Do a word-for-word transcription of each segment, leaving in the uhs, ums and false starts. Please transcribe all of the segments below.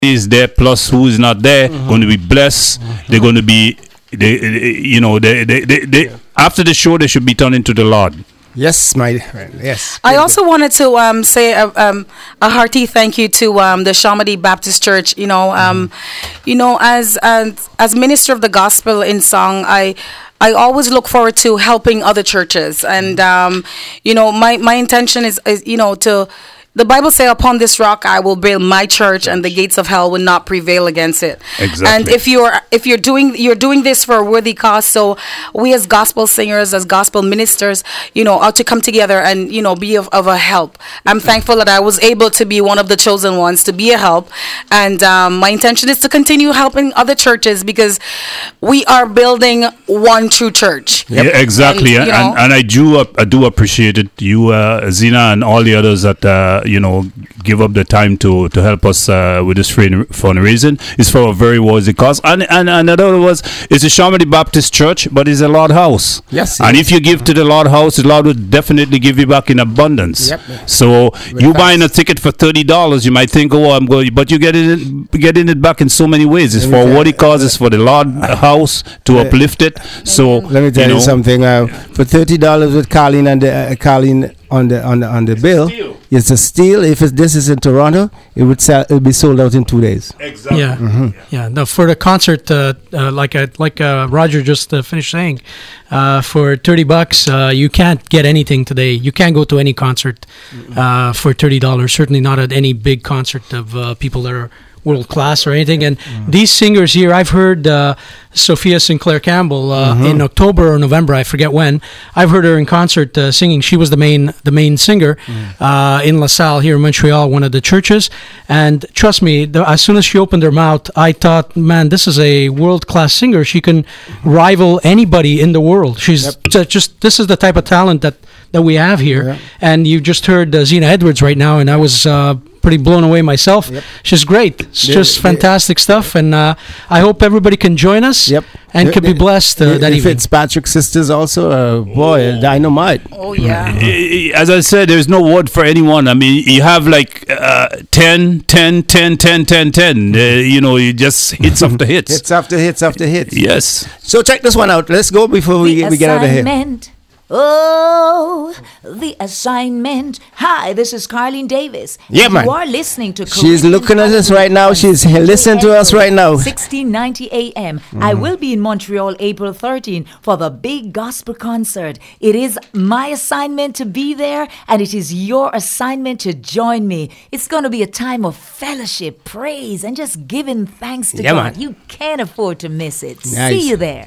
is there plus who is not there mm-hmm. going to be blessed. Mm-hmm. They're going to be, they, they, you know, they, they, they, they yeah. after the show they should be turning to the Lord. Yes, my yes. I also wanted to um, say a, um, a hearty thank you to um, the Shamadi Baptist Church. You know, um, mm-hmm. you know, as, as as minister of the gospel in song, I. I always look forward to helping other churches, and um, you know, my, my intention is, is you know to. The Bible says, upon this rock I will build my church, and the gates of hell will not prevail against it. Exactly. And if you're if you're doing you're doing this for a worthy cause, so we as gospel singers, as gospel ministers, you know, ought to come together and, you know, be of, of a help. I'm thankful that I was able to be one of the chosen ones to be a help, and um, my intention is to continue helping other churches, because we are building one true church. Yep. Yeah, exactly. And, and, and I do uh, I do appreciate it, you, uh, Zena, and all the others that. Uh, you know, give up the time to to help us uh, with this fundraising. It's for a very worthy cause. And and another was, it's a Shamadi Baptist Church, but it's a Lord house. Yes. And if you give to the Lord house, the Lord will definitely give you back in abundance. Yep. So With you buying a ticket for thirty dollars, you might think, oh, I'm going, but you get it, getting it back in so many ways. It's for a worthy cause. It's for the Lord house to uh, uplift it. So let me tell you, you know, something. Uh, for thirty dollars with Colleen and the uh, Colleen on the on the on the bill. Steal. It's a steal. If it, this is in Toronto, it would sell. It would be sold out in two days. Exactly. Yeah, mm-hmm. yeah. No, for the concert, uh, uh, like I, like uh, Roger just uh, finished saying, uh, for thirty bucks, uh, you can't get anything today. You can't go to any concert uh, for thirty dollars. Certainly not at any big concert of uh, people that are world class or anything. And mm-hmm. these singers here, I've heard uh, Sophia Sinclair Campbell uh, mm-hmm. in October or November, I forget when. I've heard her in concert uh, singing. She was the main the main singer mm-hmm. uh, in La Salle here in Montreal, one of the churches. And trust me, the, as soon as she opened her mouth, I thought, man, this is a world class singer. She can rival anybody in the world. She's yep. just this is the type of talent that that we have here. Yep. And you just heard uh, Zena Edwards right now, and I was uh, pretty blown away myself. Yep. She's great. It's they, just fantastic they, stuff, and uh, I hope everybody can join us yep. and they, could be blessed uh, they, that the evening. Fitzpatrick sisters also, uh, boy, oh. dynamite. Oh, yeah. As I said, there's no word for anyone. I mean, you have like uh, ten, ten, ten, ten, ten, ten. Uh, you know, you just hits after hits. Hits after hits after hits. Yes. So check this one out. Let's go before we, we get out of here. Oh, the assignment. Hi, this is Carlene Davis. Yeah, man. You are listening to She's looking at us right now. She's listening to us right now. sixteen ninety A M. Mm. I will be in Montreal April thirteenth for the big gospel concert. It is my assignment to be there, and it is your assignment to join me. It's going to be a time of fellowship, praise, and just giving thanks to yeah, God. Man. You can't afford to miss it. Nice. See you there.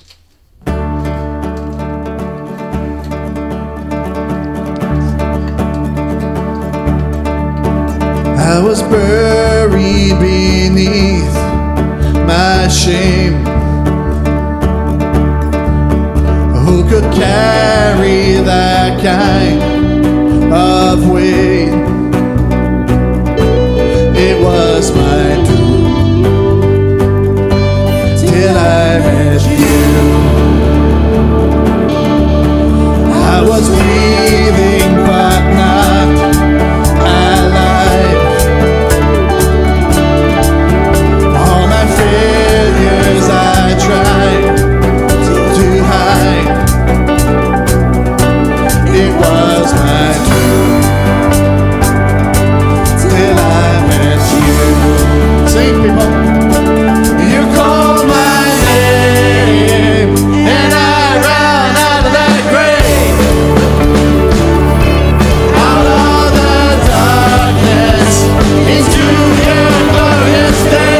I was buried beneath my shame. Who could carry that kind of weight? It was my doom till I met you. I was breathing but not alive. Failures I tried to hide. It was my doom till I met you. Sing, people. You called my name and I ran out of that grave, out of the darkness into your glorious day.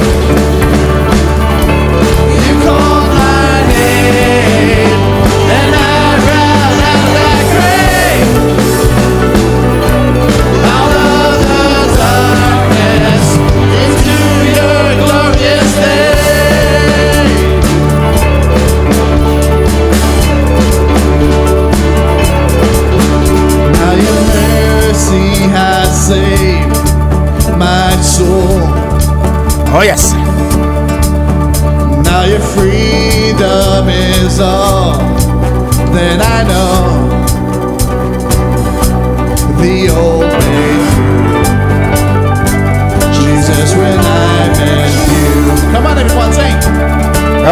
Oh, yes. Now your freedom is all that I know. The old way through. Jesus, when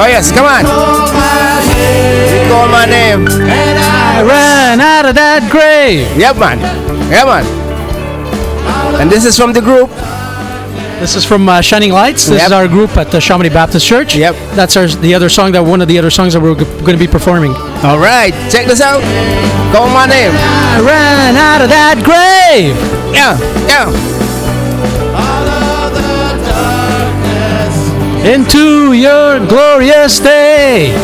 Oh yes, come on. Recall my name. And I ran out of that grave. Yep, man. Yep, man. And this is from the group. This is from uh, Shining Lights. This Yep. is our group at the Chamonix Baptist Church. Yep. That's our the other song that one of the other songs that we're g- going to be performing. All right, check this out. Call my name. I ran out of that grave. Yeah, yeah. Into your glorious day.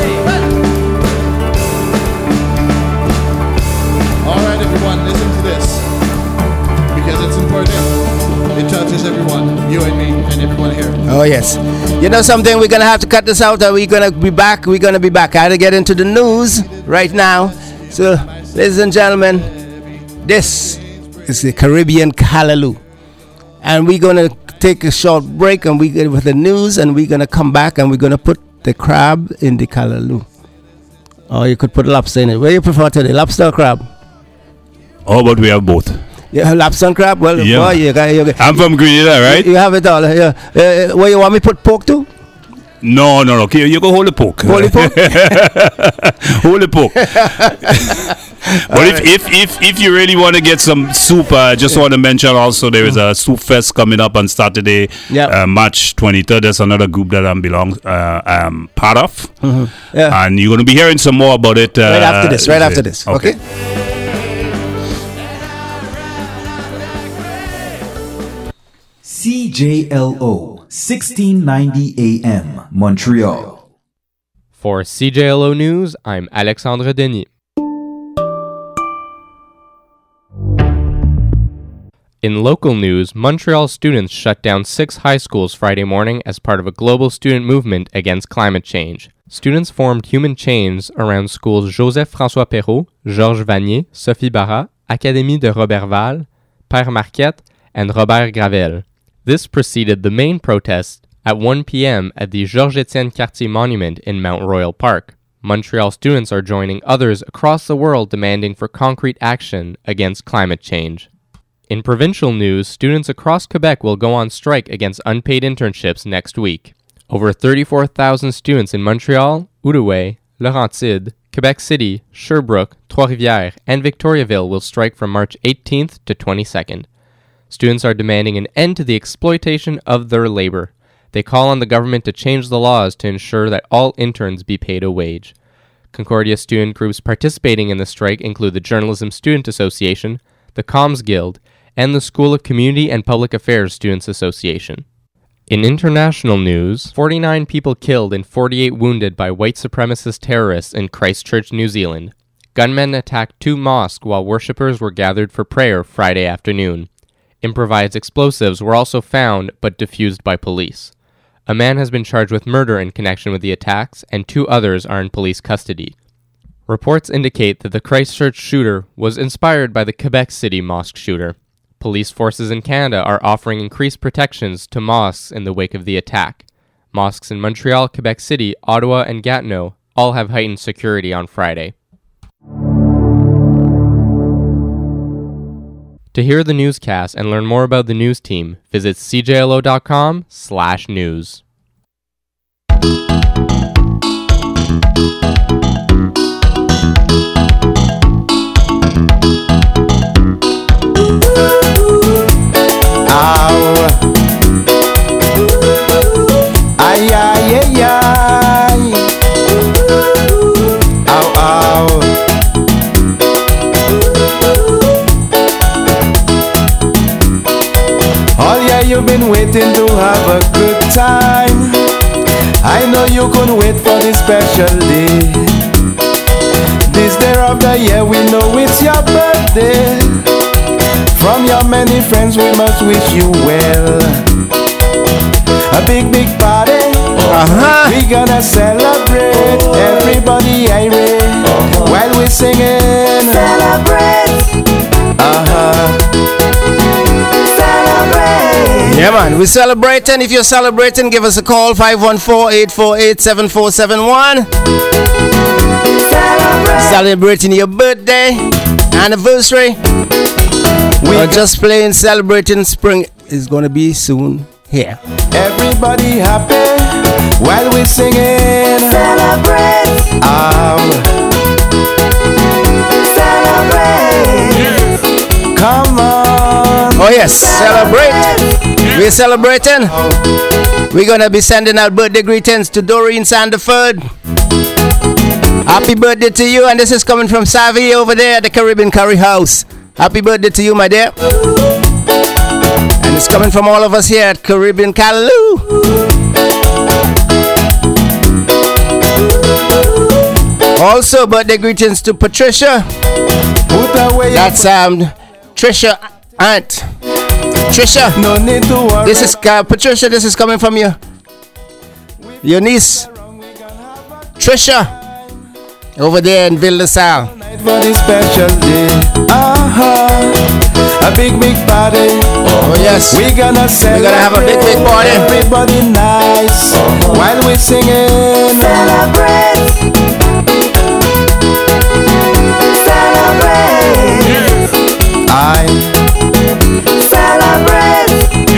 All right, everyone, listen to this because it's important. It touches everyone, you and me, and everyone here. Oh yes. You know something? We're gonna have to cut this out. Or we're gonna be back. We're gonna be back. I had to get into the news right now. So, ladies and gentlemen, this is the Caribbean Callaloo, and we're gonna take a short break, and we get with the news, and we're gonna come back, and we're gonna put the crab in the Callaloo. Or you could put lobster in it. Where you prefer today, lobster or crab? Oh, but we have both. Yeah, lobster and crab. Well, Yeah. boy, you got, you, got, I'm from Grenada, right? you have it all. Yeah. Uh, where you want me to put pork too? No, no, no. Okay, you go hold the poke. Hold the pork. Hold the poke. But if, if if if you really want to get some soup, I uh, just want to mention also there is a soup fest coming up on Saturday, Yep. uh, March twenty-third. There's another group that I'm belong uh, um part of, Mm-hmm. Yeah. and you're going to be hearing some more about it uh, Right after this. Right after this. Okay. C J L O sixteen ninety A M Montreal. For C J L O News, I'm Alexandre Denis. In local news, Montreal students shut down six high schools Friday morning as part of a global student movement against climate change. Students formed human chains around schools Joseph-François Perrault, Georges Vanier, Sophie Barra, Académie de Robertval, Père Marquette, and Robert Gravel. This preceded the main protest at one p.m. at the Georges-Étienne Cartier Monument in Mount Royal Park. Montreal students are joining others across the world demanding for concrete action against climate change. In provincial news, students across Quebec will go on strike against unpaid internships next week. Over thirty-four thousand students in Montreal, Outaouais, Laurentides, Quebec City, Sherbrooke, Trois-Rivières, and Victoriaville will strike from March eighteenth to twenty-second. Students are demanding an end to the exploitation of their labor. They call on the government to change the laws to ensure that all interns be paid a wage. Concordia student groups participating in the strike include the Journalism Student Association, the Comms Guild, and the School of Community and Public Affairs Students Association. In international news, forty-nine people killed and forty-eight wounded by white supremacist terrorists in Christchurch, New Zealand. Gunmen attacked two mosques while worshippers were gathered for prayer Friday afternoon. Improvised explosives were also found but defused by police. A man has been charged with murder in connection with the attacks, and two others are in police custody. Reports indicate that the Christchurch shooter was inspired by the Quebec City mosque shooter. Police forces in Canada are offering increased protections to mosques in the wake of the attack. Mosques in Montreal, Quebec City, Ottawa, and Gatineau all have heightened security on Friday. To hear the newscast and learn more about the news team, visit c j l o dot com slash news. Ay, ay, ay, ay. Ow, ow. All year you've been waiting to have a good time. I know you couldn't wait for this special day. This day of the year we know it's your birthday. From your many friends we must wish you well. A big, big party. Uh-huh. We gonna celebrate. Everybody irate while we singing. Celebrate. Uh-huh. Celebrate. Yeah, man. We're celebrating. If you're celebrating, give us a call. five one four, eight four eight, seven four seven one. Celebrate. Celebrating your birthday, anniversary. We are just playing, celebrating spring is gonna be soon. here. Everybody happy while we singing. Celebrate. Um, Celebrate. come on. Oh yes, celebrate. We're celebrating. We're gonna be sending out birthday greetings to Doreen Sandiford. Happy birthday to you, and this is coming from Savvy over there at the Caribbean Curry House. Happy birthday to you, my dear. And it's coming from all of us here at Caribbean Callaloo. Also, birthday greetings to Patricia. That's um Trisha aunt. Trisha, no need to worry. This is uh, Patricia. This is coming from you. Your niece, Trisha, over there in Ville de Salle. For this special day, uh-huh. A big big party. Oh yes, we gonna celebrate. We're gonna have a big big party. Everybody nice uh-huh. While we singing. Celebrate. Celebrate. I celebrate.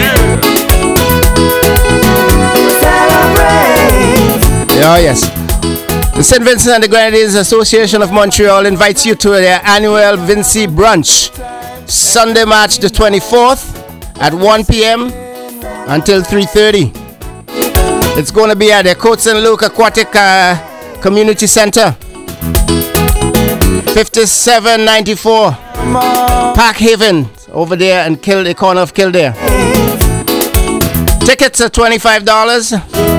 Celebrate. Oh yes. The Saint Vincent and the Grenadines Association of Montreal invites you to their annual Vinci Brunch, Sunday, March the twenty-fourth at one p.m. until three thirty. It's going to be at the Coats and Luke Aquatic uh, Community Center, fifty-seven ninety-four Park Haven, over there in Kill, the corner of Kildare. Tickets are twenty-five dollars.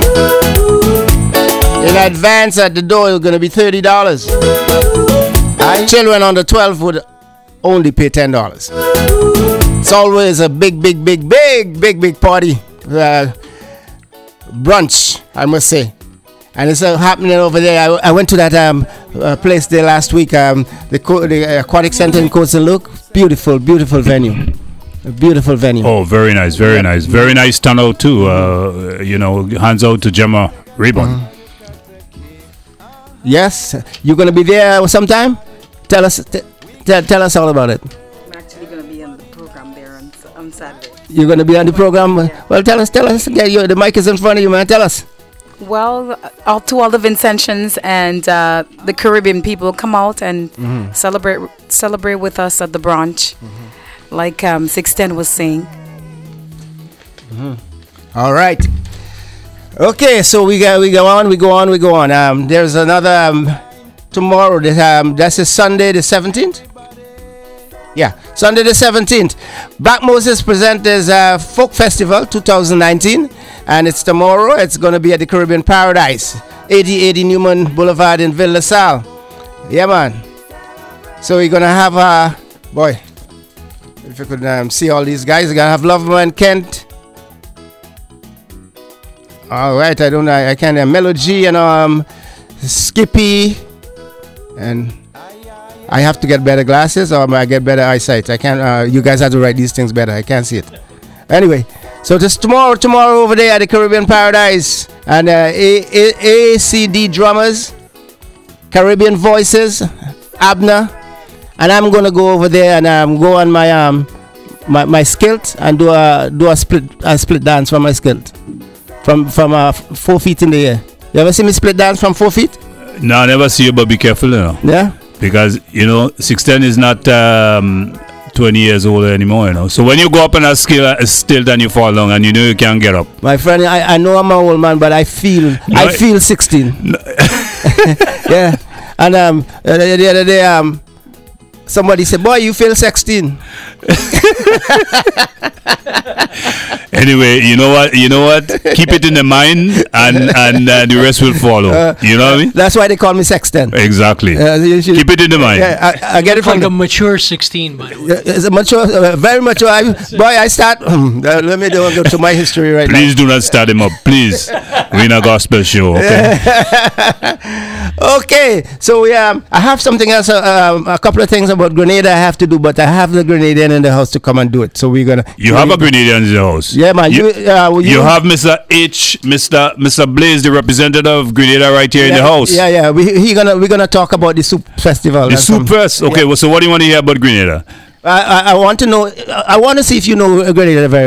In advance at the door, it's going to be thirty dollars. Children under twelve would only pay ten dollars. It's always a big, big, big, big, big, big party. Uh, brunch, I must say. And it's uh, happening over there. I, I went to that um, uh, place there last week, um, the, Co- the Aquatic Center in Coats and Luke. Beautiful, beautiful venue. A beautiful venue. Oh, very nice, very yep. nice. Very nice turnout too. Uh, you know, hands out to Gemma Rayburn. Mm-hmm. Yes, you're going to be there sometime? Tell us t- t- tell us all about it. I'm actually going to be on the program there on, on Saturday. You're going to be on the program? Yeah. Well, tell us, tell us. Yeah, you, the mic is in front of you, man. Tell us. Well, all to all the Vincentians and uh, the Caribbean people, come out and mm-hmm. celebrate celebrate with us at the brunch, mm-hmm. like um, six ten was saying. Mm-hmm. All right. Okay, so we go, we go on, we go on, we go on. Um, there's another um, tomorrow. That, um, that's a Sunday the seventeenth. Yeah, Sunday the seventeenth. Black Moses presents uh, Folk Festival twenty nineteen, and it's tomorrow. It's going to be at the Caribbean Paradise, eighty eighty Newman Boulevard in Ville de Salle. Yeah, man. So we're going to have, uh, boy, if you could um, see all these guys, we're going to have Loveman Kent. All right, I don't know, I can't hear Melody and um, Skippy, and I have to get better glasses or I get better eyesight. I can't, uh, you guys have to write these things better. I can't see it. Anyway, so just tomorrow, tomorrow over there at the Caribbean Paradise, and uh, A- A- ACD Drummers, Caribbean Voices, Abner, and I'm gonna go over there and um, go on my um my, my skilt and do a do a split a split dance from my skilt. From from uh, f- four feet in the air. You ever see me split dance from four feet? No, I never see you, but be careful, you know. Yeah. Because you know, six ten is not um, twenty years old anymore, you know. So when you go up on a skill, uh, still, then you fall down, and you know you can't get up. My friend, I, I know I'm an old man, but I feel no, I feel sixteen. No. Yeah. And um, the, the other day, um, somebody said, "Boy, you feel sixteen." Anyway, you know what? You know what? Keep it in the mind, and and uh, the rest will follow. Uh, you know what I mean? That's why they call me Sexton. Exactly. Uh, should, Keep it in the mind. Yeah, I, I get it from like the, a mature sixteen, by the way. It's a mature, uh, very mature. I, boy, I start. Um, uh, let me do, go to my history right Please now. do not start him up, please. We're in a gospel show, okay? Okay, so we um, I have something else. Uh, um, a couple of things about Grenada I have to do, but I have the Grenadian in the house to come and do it. So we're gonna. You have a Grenadian in the house. Yeah, man. You, you, uh, you, you have Mister H, Mister Mister Blaze, the representative of Grenada, right here yeah, in the house. Yeah, yeah. We he gonna we're gonna talk about the soup festival. The soup fest. Okay. Yeah. Well, so what do you want to hear about Grenada? I, I, I want to know. I want to see if you know Grenada very well.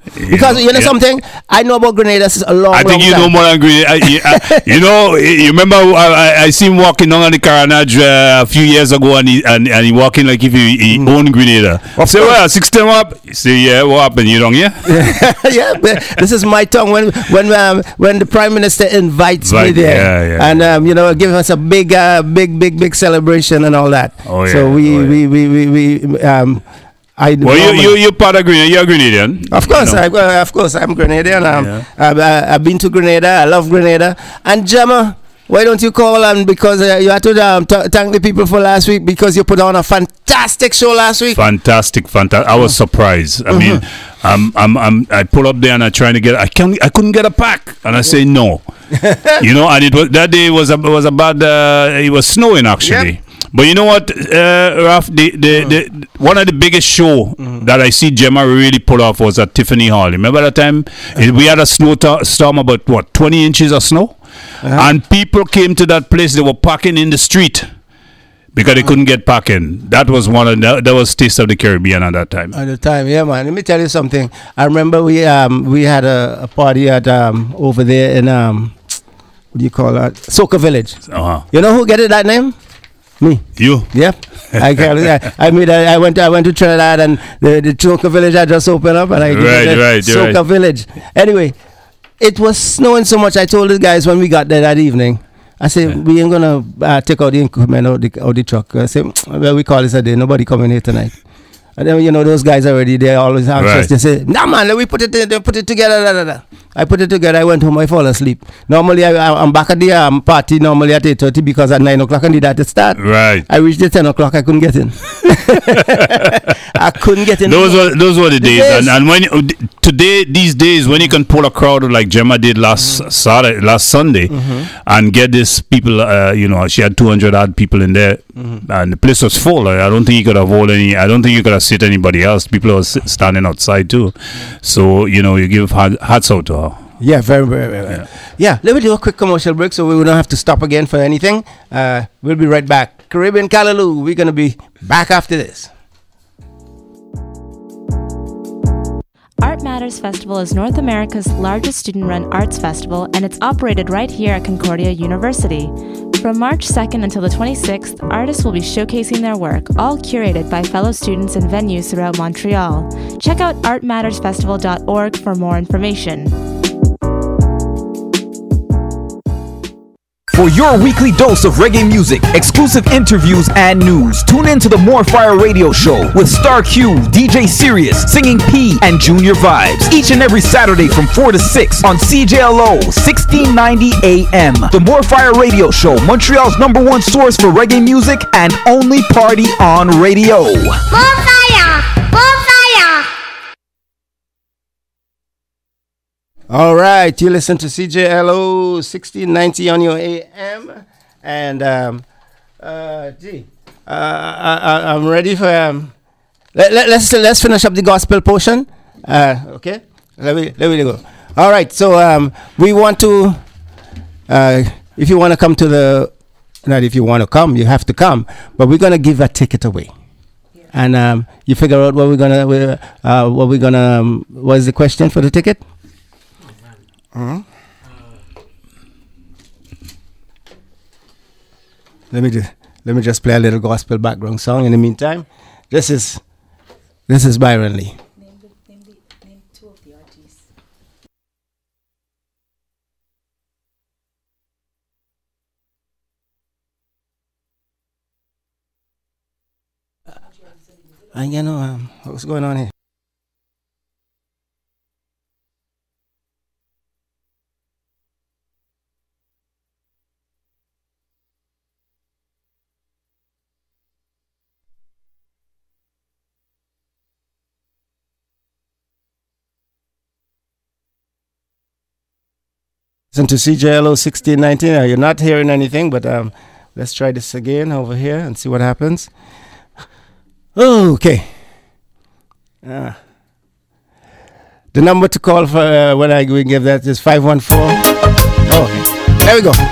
Because know, you know yeah. something, I know about Grenada since a long, I think long you time. know more than Grenada. I, you, I, you know, you remember I, I, I see him walking down on the Carnage uh, a few years ago, and he and, and he walking like if he, he mm. owned Grenada. I say, well, sixteen up. He say, yeah, what happened? You don't hear? Yeah, but this is my tongue. When when um, when the Prime Minister invites right, me there, yeah, yeah, and um, you know, give us a big, uh, big, big, big celebration and all that. Oh yeah. So we oh, yeah. we, we we we um. I well, you you you're part of Grenada. You're a Grenadian. Of course, you know. I, uh, of course, I'm Grenadian. Um, Yeah. I've, uh, I've been to Grenada. I love Grenada. And Gemma, why don't you call and because uh, you had to um, t- thank the people for last week because you put on a fantastic show last week. Fantastic, fantastic. I was surprised. I mean, Mm-hmm. I'm, I'm, I'm, I pull up there and I trying to get. I can't. I couldn't get a pack, and I say no. You know, and it was that day was a, was about. Uh, it was snowing actually. Yep. But you know what, uh, Ralph? The, the, the one of the biggest show mm-hmm. that I see Gemma really pull off was at Tiffany Hall. Remember that time uh-huh. we had a snow t- storm about what twenty inches of snow, uh-huh. and people came to that place. They were parking in the street because uh-huh. they couldn't get parking. That was one of the, that was Taste of the Caribbean at that time. At the time, yeah, man. Let me tell you something. I remember we um we had a, a party at um over there in um what do you call that Soca Village. Uh-huh. You know who get it that name? Me. You? Yep. I can't. I, I mean, I, I went. I went to Trinidad, and the the Soca Village had just opened up, and I right, did right, Soca right. Village. Anyway, it was snowing so much. I told the guys when we got there that evening, I said yeah. we ain't gonna uh, take out the equipment out the out the truck. I said, well, we call this a day. Nobody coming here tonight. And then you know those guys already. They always anxious. Right. They say, "Nah, man, let me put it. They put it together." Da, da, da. I put it together. I went home. I fall asleep. Normally, I, I, I'm back at the um, party. Normally at eight thirty because at nine o'clock I need that to start. Right. I reached at ten o'clock. I couldn't get in. I couldn't get in. Those were those were the, the days. days. And, and when you, today these days when you can pull a crowd like Gemma did last mm-hmm. Saturday, last Sunday, mm-hmm. and get this people. Uh, you know, she had two hundred odd people in there, mm-hmm. and the place was full. I don't think you could have hold any. I don't think you could have sit anybody else. People were sit, standing outside too. So you know, you give hats out to her. Yeah, very, very, very. Yeah. yeah, let me do a quick commercial break so we don't have to stop again for anything. Uh, we'll be right back. Caribbean Callaloo, we're going to be back after this. Art Matters Festival is North America's largest student-run arts festival, and it's operated right here at Concordia University. From March second until the twenty-sixth, artists will be showcasing their work, all curated by fellow students in venues throughout Montreal. Check out art matters festival dot org for more information. For your weekly dose of reggae music, exclusive interviews, and news, tune in to the More Fire Radio Show with Star Q, D J Sirius, Singing P, and Junior Vibes. Each and every Saturday from four to six on C J L O sixteen ninety A M. The More Fire Radio Show, Montreal's number one source for reggae music and only party on radio. More fire! More fire! All right, you listen to C J L O sixteen ninety on your A M, and um, uh, gee, uh, I, I, I'm ready for um. Let, let, let's let's finish up the gospel portion. Uh, okay, let me let me go. All right, so um, we want to. Uh, if you want to come to the, not if you want to come, you have to come. But we're gonna give a ticket away, yeah. and um, you figure out what we're gonna, uh, what we're gonna. Um, what is the question for the ticket? Uh-huh. Let me just let me just play a little gospel background song in the meantime. This is this is Byron Lee. Name, the, name, the, name two of the artists. Uh, you know um, what's going on here? Listen to C J L O sixteen nineteen. Uh, you're not hearing anything, but um, let's try this again over here and see what happens. Okay. Uh, the number to call for uh, when I we give that is five one four. Oh, okay. There we go.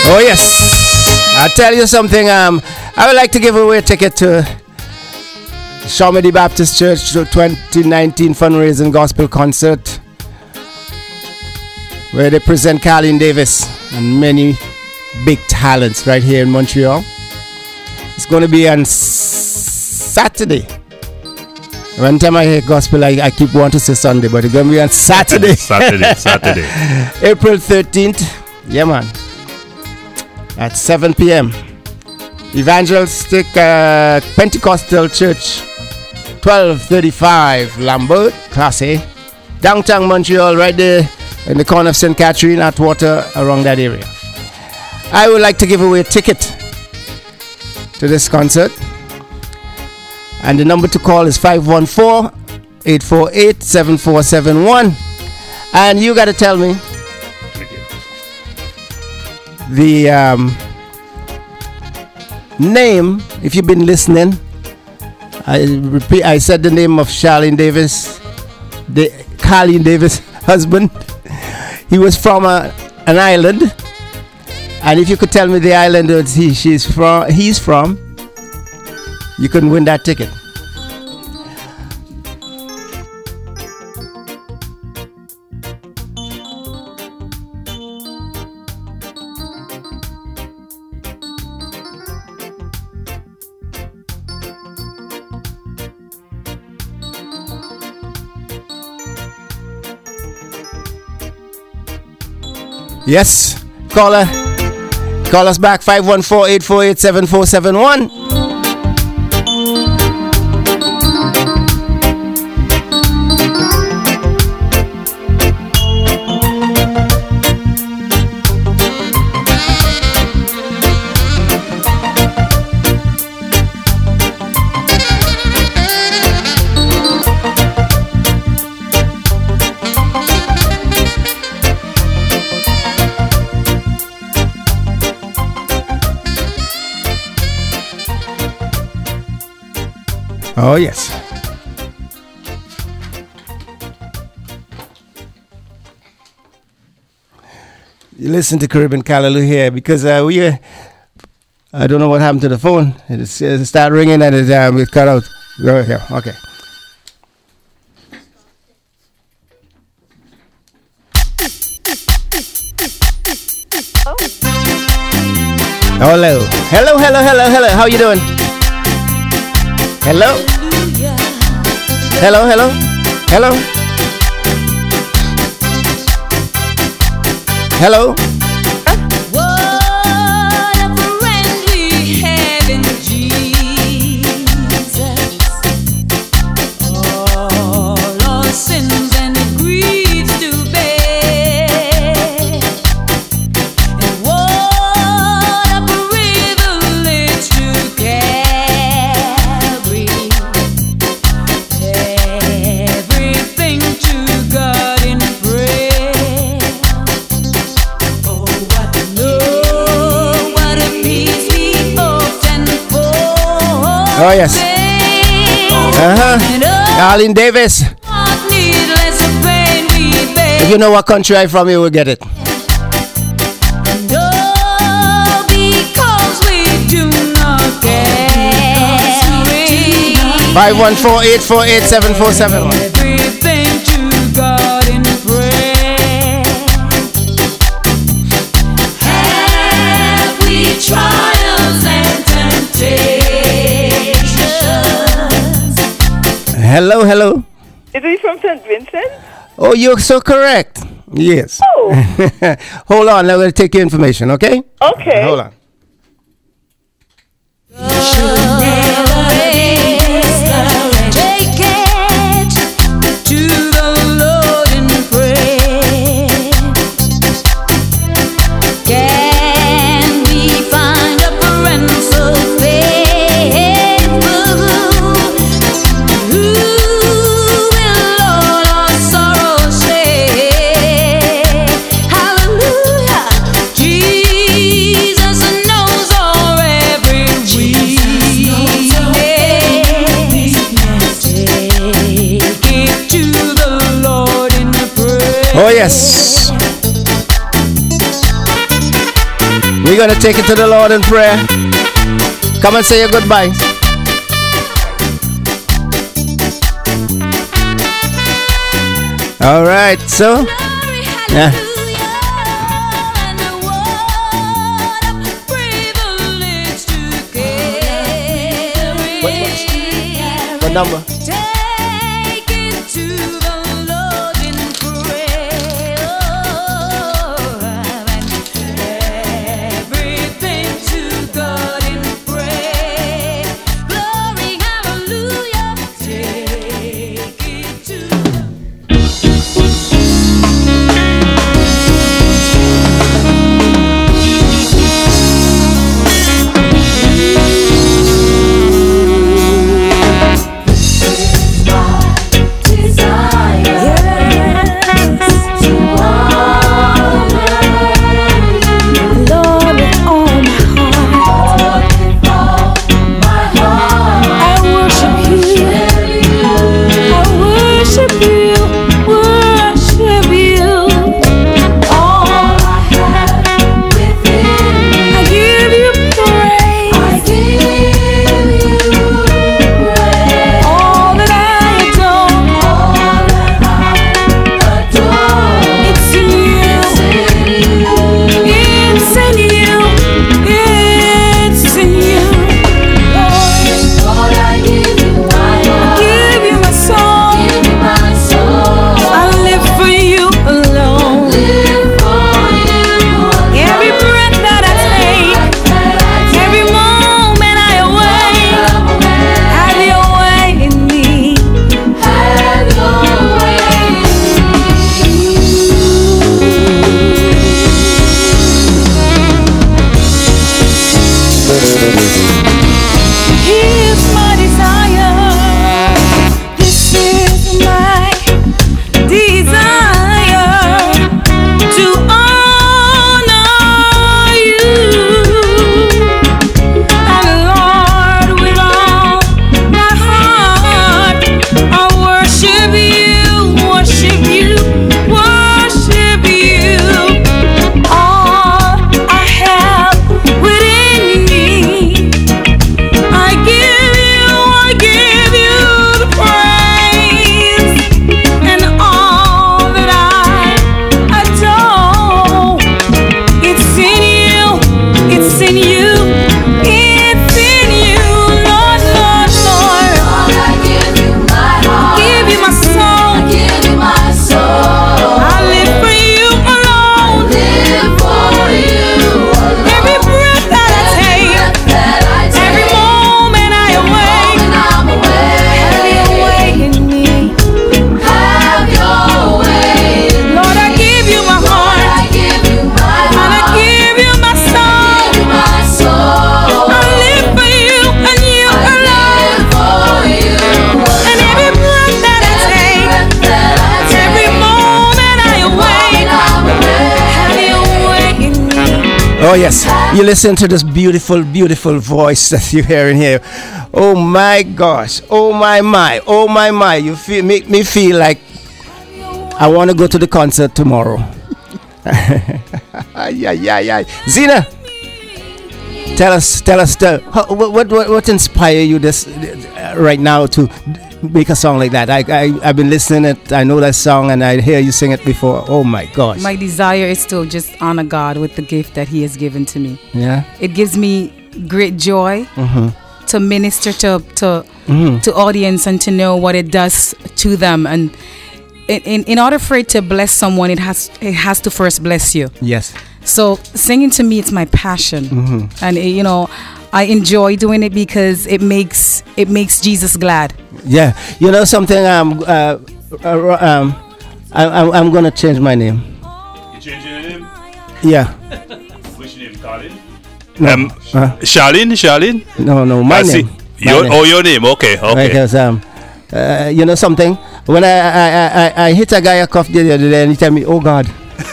Oh yes, I'll tell you something. Um, I would like to give away a ticket to Shamedi Baptist Church twenty nineteen fundraising gospel concert, where they present Carlene Davis and many big talents right here in Montreal. It's going to be on Saturday. One time I hear gospel, I, I keep wanting to say Sunday, but it's going to be on Saturday. Saturday, Saturday. April thirteenth. Yeah, man. At seven p.m. Evangelistic uh, Pentecostal Church, twelve thirty-five Lambert, Class A, downtown Montreal, right there in the corner of Saint Catherine, Atwater, around that area. I would like to give away a ticket to this concert, and the number to call is five one four, eight four eight, seven four seven one, and you got to tell me the um, name. If you've been listening, I repeat, I said the name of Charlene Davis, the Carlene Davis husband. He was from a, an island, and if you could tell me the island that he she's from, he's from, you can win that ticket. Yes, caller, call us back five one four, eight four eight, seven four seven one. Oh, yes. You listen to Caribbean Callaloo here because uh, we, uh, I don't know what happened to the phone. It, is, it started ringing and it, um, it cut out. Go here. Okay. Hello. Hello, hello, hello, hello. How you doing? Hello? Hello, hello? Hello? Hello? What a friend we have in Jesus. All our sins and griefs to bear. And what a privilege to carry everything to God in prayer. Oh, what a love, what a peace we often forfeit. Oh, yes. Uh-huh. Carlene Davis. Needless pain we bear. If you know what country I'm from, you will get it. No, because we do not carry five one four, eight four eight, seven four seven one. everything to God in prayer. Have we trials and temptations? Hello, hello. Is he from Saint Vincent? Oh, you're so correct. Yes. Oh. Hold on, I'm going to take your information, okay? Okay. Hold on. Take it to the Lord in prayer. Can we find a friend so faithful who will all our sorrows share? Hallelujah. Jesus knows our every weakness. Take it to the Lord in prayer. Oh, yes. We're going to take it to the Lord in prayer. Come and say your goodbye. All right, so yeah. What, what number? Oh yes, you listen to this beautiful, beautiful voice that you're hearing here. Oh my gosh, oh my my, oh my my. You feel make me feel like I want to go to the concert tomorrow. yeah, yeah, yeah. Zena, tell us, tell us, tell, what, what, what, what inspired you this uh, right now to make a song like that? I, I, I've been listening it. I know that song, and I hear you sing it before. Oh my gosh! My desire is to just honor God with the gift that He has given to me. Yeah, it gives me great joy mm-hmm. to minister to to mm-hmm. to audience and to know what it does to them. And in, in in order for it to bless someone, it has it has to first bless you. Yes. So singing to me, it's my passion, mm-hmm. and it, you know, I enjoy doing it because it makes it makes Jesus glad. Yeah, you know something. Um, uh, uh, um, I, I'm I'm gonna change my name. You change your name? Yeah. Which name, Colin? No. Um, uh, Charlene, Charlene. No, no, my I name. See. My Your, name. Oh, your name. Okay, okay. Because um, uh, you know something. When I I, I I hit a guy a cuff the other day, and he tell me, "Oh God."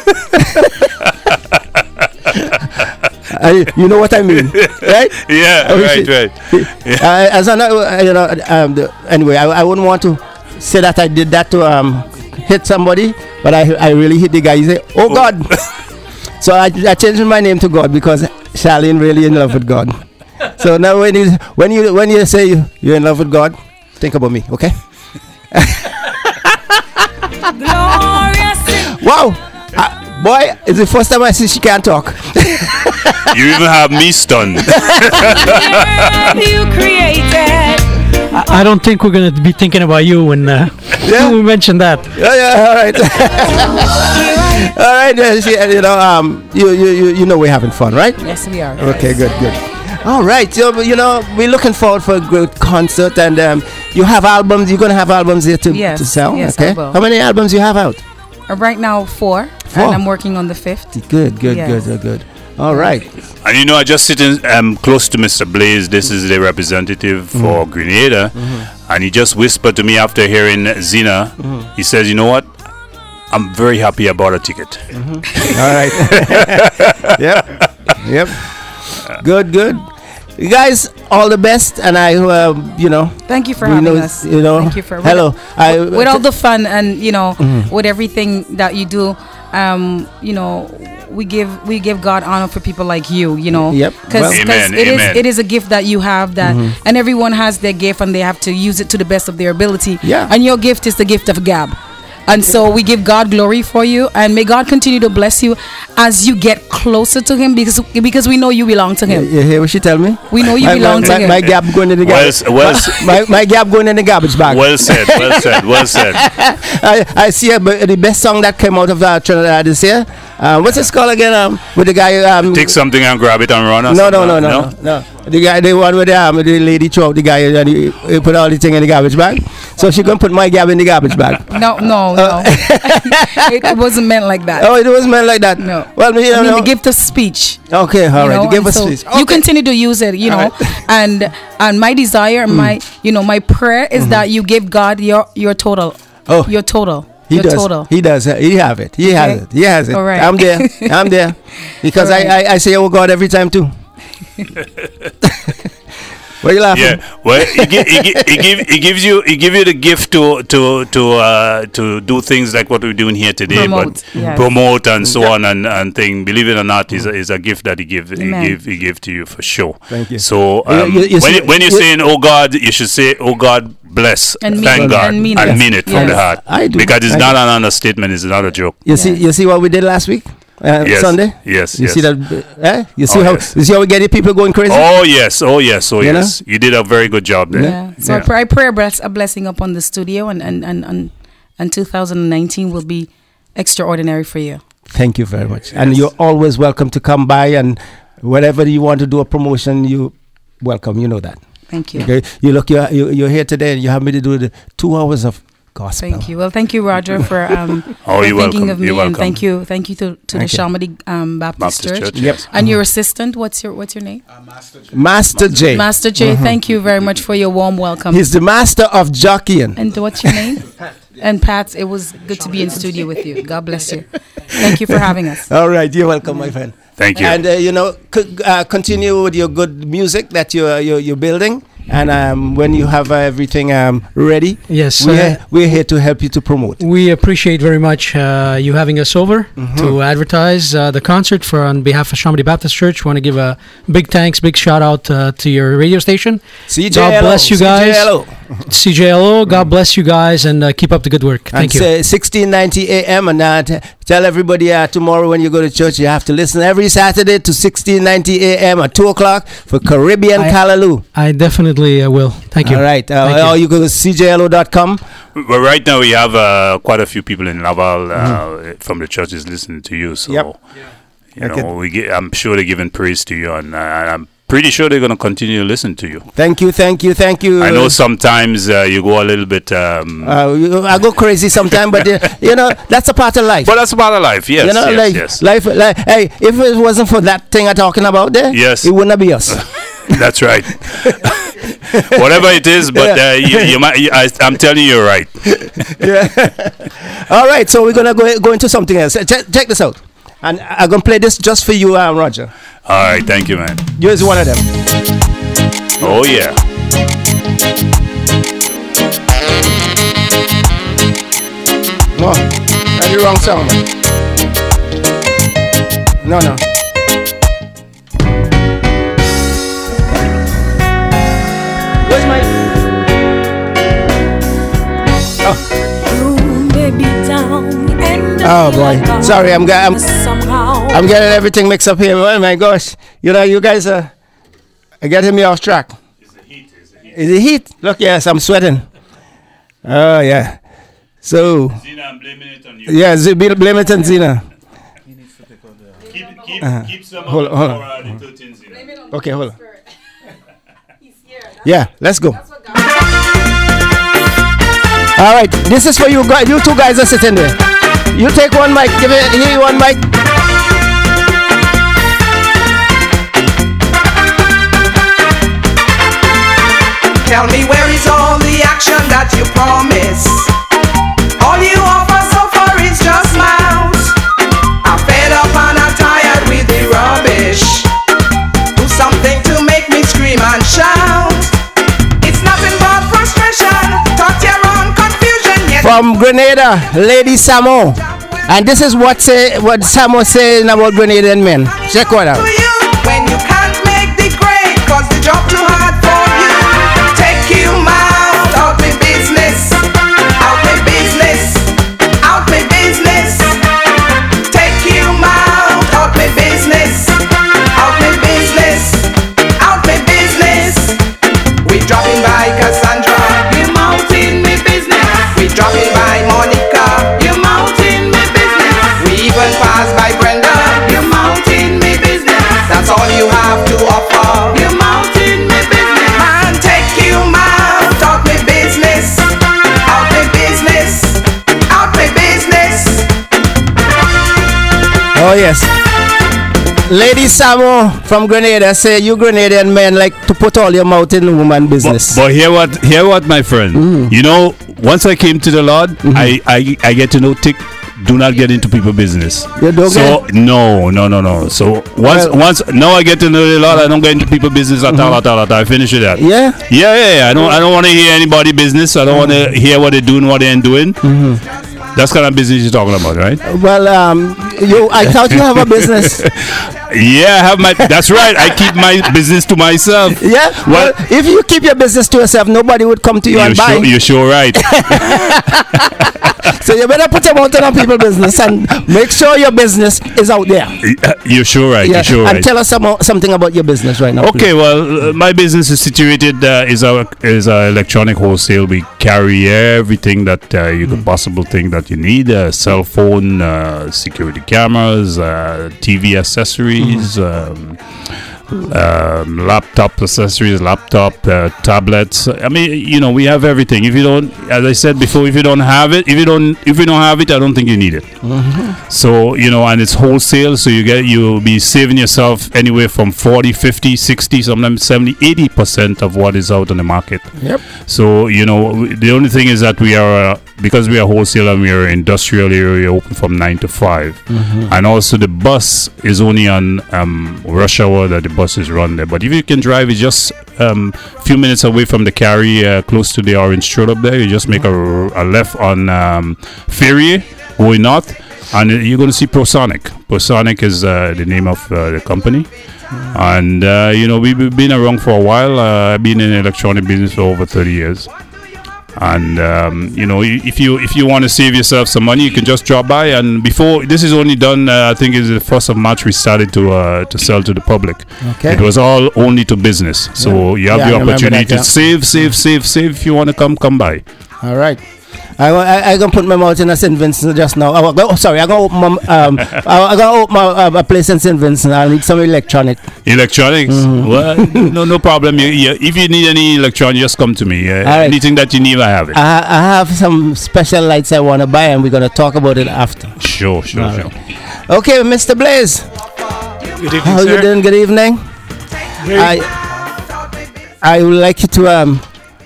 I, you know what I mean, right? Yeah, oh, right, right. Yeah. Uh, as I know, uh, you know. Um, the, anyway, I, I wouldn't want to say that I did that to um hit somebody, but I I really hit the guy. He said, "Oh God." So I, I changed my name to God because Charlene really in love with God. So now when you when you when you say you, you're in love with God, think about me, okay? Wow, uh, boy, it's the first time I see she can't talk. You even have me stunned. You created. I, I don't think we're gonna be thinking about you when, uh, Yeah? when we mentioned that. Yeah, yeah, all right. All right, uh, see, uh, you know, um, you, you, you, you know we're having fun, right? Yes, we are. Okay, good, good. All right, so, you know, we're looking forward for a great concert, and um, you have albums, you're going to have albums here to, Yes, to sell, yes, okay? I will. How many albums you have out? Uh, right now, four, Four. and I'm working on the fifth. Good, good, Yes. good, good, good. All right. And you know, I just sitting um, close to Mister Blaze. This is the representative for Grenada, and he just whispered to me after hearing Zena. He says, "You know what? I'm very happy I bought a ticket." All right. Yep. Yep. Good, good. You guys, all the best, and I, uh, you know. Thank you for we having know, us. You know. Thank you for Hello. With, I, with all the fun and you know, with everything that you do, um, you know, we give we give God honor for people like you. You know. Yep. Because Well, Amen, it is amen. it is a gift that you have that, and everyone has their gift and they have to use it to the best of their ability. Yeah. And your gift is the gift of Gab. And so we give God glory for you, and may God continue to bless you as you get closer to Him, because because we know you belong to Him. You hear what she tell me? We know you my, belong my, to my, Him. my gap going in the Well, garbage. s- well, s- my, my gap going in the garbage bag. Well said, well said, well said. I, I see a, but the best song that came out of uh, Trinidad this year. Uh, what's it called again? Um, with the guy. Um, Take something and grab it and run. Or no, no, something, no, no, no, no. The guy, the one with the, um, the lady throw out the guy and he, he put all the thing in the garbage bag. So she gonna put my gab in the garbage bag. No, no, no. it, it wasn't meant like that. Oh, it was meant like that. No. Well, you I mean, know. the gift of speech. Okay, all you right. know, The gift and of so speech. You Okay. continue to use it, you know, All right. and and my desire, my you know, my prayer is that you give God your your total, Oh. your total, He your does. He He does. He have it. He has Okay. it. He has it. All right. I'm there. I'm there. Because All right. I, I, I say, oh God, every time too. What are you laughing? Yeah, well, it, gi- it, gi- it, give, it gives you it give you the gift to to to uh, to do things like what we're doing here today, Promote, but yes. promote and so on and, and thing. Believe it or not, is a, is a gift that he give he Amen. give he give to you for sure. Thank you. So You- um, you- you when see- you, when you're you- saying "Oh God," you should say "Oh God bless," And mean thank it, God, and mean and it. mean it from Yes. the heart. I do. Because it's I not do. an understatement; it's not a joke. You see, Yes. you see what we did last week, uh, Yes, Sunday. yes, You yes. see that? Eh? You see Oh, how? yes. You see how we get the people going crazy? Oh yes, oh yes, oh You know? yes. You did a very good job there. Yeah. So I Yeah. pray, I pray a, bless, a blessing upon the studio, and and and and, and two thousand nineteen will be extraordinary for you. Thank you very much. And you're always welcome to come by, and whenever you want to do a promotion, you welcome. You know that. Thank you. Okay. You look, you're, you- you're here today, and you have me to do the two hours of gospel. Thank you. Well, thank you, Roger, for um Oh, for you're thinking welcome. of me, You're and welcome. thank you, thank you to, to the Thank you. Shamadi um, Baptist, Baptist Church. Church, Yep. yes. And your assistant, what's your what's your name? Master J. Master J. Thank you very much for your warm welcome. He's the master of jockeying. And what's your name? And Pat, it was good to be in studio with you. God bless you. Thank you for having us. All right, you're welcome, my friend. Thank you. And uh, you know, c- uh, continue with your good music that you're you're, you're building. And um, when you have uh, everything um, ready, Yes, we're, uh, we're here to help you to promote. We appreciate very much uh, you having us over to advertise uh, the concert for on behalf of Shamadi Baptist Church. Want to give a big thanks, big shout out uh, to your radio station. C J L O, God bless you guys. C J L O. C J L O, God bless you guys, and uh, keep up the good work. And Thank you. say sixteen ninety A M and uh, t- tell everybody uh, tomorrow when you go to church, you have to listen every Saturday to sixteen ninety A M at two o'clock for Caribbean I- Callaloo. I definitely uh, will. Thank you. All right. Uh, Thank you. or you go to C J L O dot com. Well, right now we have uh, quite a few people in Laval uh, from the churches listening to you. So, Yep. you Okay. know, we gi- I'm sure they're giving praise to you, and uh, I'm pretty sure they're going to continue to listen to you. Thank you, thank you, thank you. I know sometimes uh, you go a little bit, um, Uh, you- I go crazy sometimes, but uh, you know that's a part of life. but that's about a life. Yes, you know, yes, like, yes. life, like, hey, if it wasn't for that thing I'm talking about there, Yes. it wouldn't be us. That's right. Whatever it is, but uh, you, you might. You, I, I'm telling you, you're right. Yeah. All right, so we're gonna go go into something else. Uh, Check, check this out, and I'm gonna play this just for you, uh, Roger. All right, thank you, man. Yours is one of them. Oh yeah. No, that's the wrong song. Man. No, no. Oh boy, sorry, I'm, ga- I'm I'm getting everything mixed up here. Oh my gosh, you know, you guys are uh, getting me off track. It's the heat. It's the heat. Is it heat? Look, yes, I'm sweating. Oh yeah. So. Zena, I'm blaming it on you. Yeah, Z- blame it on Zena. Keep keep Uh-huh. keep some Hold of on, hold the on. more, uh, the thirteen Zena. Okay, hold on. Yeah, let's go. All right, this is for you guys. You two guys are sitting there. You take one mic. Give it. Here, one mic. Tell me, where is all the action that you promise? All you offer so far is just mouth. I'm fed up and I'm tired with the rubbish. Do something to make me scream and shout. It's nothing but frustration. Talk your own confusion. Yes. From Grenada, Lady Samo. And this is what say what Samo saying about Grenadian men. Check what out. To you when you can't make the grade, cause the job too hard for you. Take you out, out my business. Out my business. Out my business. Take you out, out my business. Out my business. Out my business. We dropping by Cassandra. You mounting me business. We dropping by Monica. You mounting me business. We even pass by Brenda. You mounting me business. That's all you have to offer. You mounting me business. Man, take you out, out my business. Out my business. Out my business. Oh yes. Lady Samo from Grenada say you Grenadian men like to put all your mouth in woman business. But, but hear what, hear what, my friend. Mm. You know, once I came to the Lord, Mm-hmm. I, I I get to know tick. Do not get into people business. You don't so get- no, no, no, no. So once, Well- once now I get to know the Lord, I don't get into people business at all, at all, at all. I finish with that. Yeah. Yeah, yeah, yeah. I don't, I don't want to hear anybody business. I don't want to hear what they're doing, what they ain't doing. Mm-hmm. That's kind of business you're talking about, right? Well, um, you. I thought you have a business. Yeah, I have my. That's right. I keep my business to myself. Yeah. Well, Well, if you keep your business to yourself, nobody would come to you you're and buy. sure, you're sure right. So you better put your mouth on people's business and make sure your business is out there. You're sure right. Yeah. You're sure and right. tell us some, something about your business right now. Okay, well, uh, my business is situated uh, is our is our electronic wholesale. We carry everything that uh, you could possibly think that you need: uh, cell phone, uh, security cameras, uh, T V accessories, um, um, laptop accessories, laptop uh, tablets. I mean, you know, we have everything. If you don't, as I said before, if you don't have it, if you don't, if you don't have it, I don't think you need it. Mhm. So, you know, and it's wholesale, so you get you'll be saving yourself anywhere from forty, fifty, sixty, sometimes seventy, eighty percent of what is out on the market. Yep. So, you know, w- the only thing is that we are uh, because we are wholesale and we are industrial area open from nine to five. Mhm. And also the bus is only on um, rush hour that the bus is run there. But if you can drive, it's just a um, few minutes away from the carry, uh, close to the Orange Road up there. You just make a, r- a left on um, Ferrier going north, and uh, you're going to see ProSonic. ProSonic is uh, the name of uh, the company. And, uh, you know, we've been around for a while. Uh, I've been in the electronic business for over thirty years. And um, you know, i- if you if you want to save yourself some money, you can just drop by. And before this is only done, uh, I think it's the first of March we started to uh, to sell to the public. Okay. It was all only to business, so Yeah. you have Yeah, I the remember opportunity that, yeah. to save, save, save, save. If you want to come, come by. All right. I wa- I I gonna put my mouth in a Saint Vincent just now. Oh, oh sorry, I'm gonna open my, um I'm gonna open my, uh, a place in Saint Vincent. I need some electronic. Electronics. Mhm. Well, no, no problem. You, you, if you need any electronics, just come to me. Uh, All right. Anything that you need, I have it. I, I have some special lights I want to buy, and we're gonna talk about it after. Sure, sure, All sure. Okay, Mister Blaze. Good evening, How sir. you doing? Good evening. Very- I I would like you to um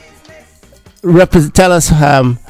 repre- tell us um